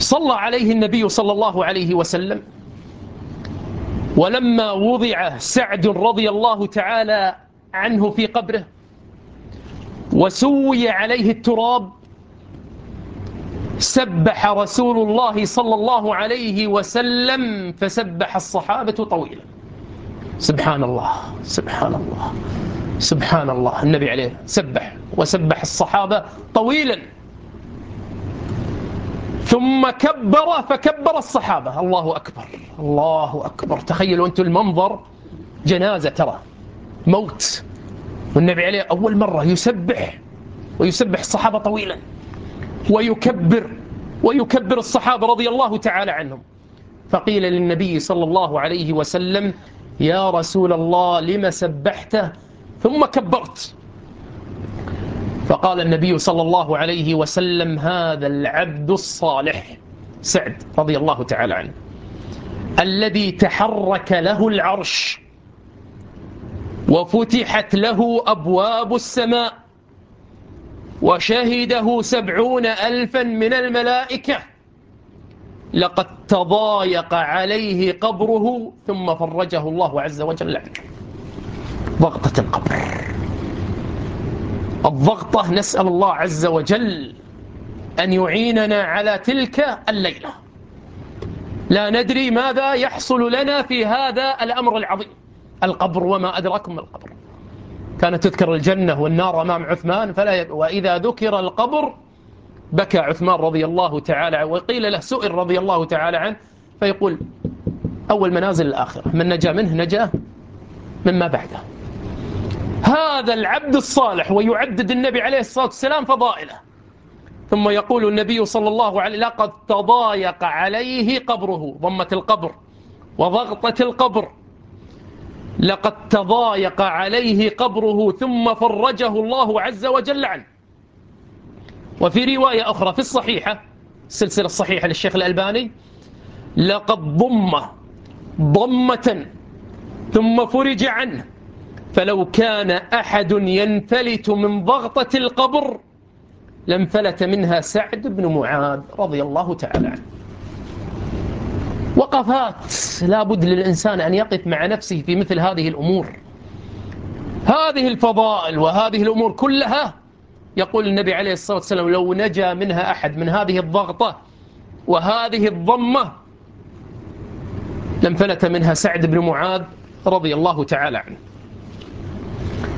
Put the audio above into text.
صلى عليه النبي صلى الله عليه وسلم، ولما وضع سعد رضي الله تعالى عنه في قبره وسوي عليه التراب، سبح رسول الله صلى الله عليه وسلم فسبح الصحابة طويلا. سبحان الله سبحان الله سبحان الله. النبي عليه سبح وسبح الصحابة طويلا، ثم كبر فكبر الصحابة. الله أكبر الله أكبر. تخيلوا أنتم المنظر، جنازة ترى، موت، والنبي عليه أول مرة يسبح، ويسبح الصحابة طويلا، ويكبر الصحابة رضي الله تعالى عنهم. فقيل للنبي صلى الله عليه وسلم: يا رسول الله لم سبحته ثم كبرت؟ فقال النبي صلى الله عليه وسلم: هذا العبد الصالح سعد رضي الله تعالى عنه، الذي تحرك له العرش وفتحت له أبواب السماء وشهده 70,000 من الملائكة، لقد تضايق عليه قبره ثم فرجه الله عز وجل عنه. ضغطة القبر، الضغطة، نسأل الله عز وجل أن يعيننا على تلك الليلة. لا ندري ماذا يحصل لنا في هذا الأمر العظيم، القبر، وما أدراكم ما القبر. كانت تذكر الجنة والنار أمام عثمان، وإذا ذكر القبر بكى عثمان رضي الله تعالى عنه. وقيل له، سئل رضي الله تعالى عنه، فيقول: أول منازل الآخرة، من نجا منه نجا مما بعده. هذا العبد الصالح، ويعدد النبي عليه الصلاة والسلام فضائله، ثم يقول النبي صلى الله عليه: لقد تضايق عليه قبره، ضمة القبر وضغطة القبر، لقد تضايق عليه قبره ثم فرجه الله عز وجل عنه. وفي رواية أخرى في الصحيحة، السلسلة الصحيحة للشيخ الألباني: لقد ضم ضمة ثم فرج عنه، فلو كان أحد ينفلت من ضغطة القبر لانفلت منها سعد بن معاذ رضي الله تعالى عنه. وقفات لا بد للإنسان أن يقف مع نفسه في مثل هذه الأمور، هذه الفضائل وهذه الأمور كلها. يقول النبي عليه الصلاة والسلام: لو نجا منها أحد، من هذه الضغطة وهذه الضمة، لانفلت منها سعد بن معاذ رضي الله تعالى عنه.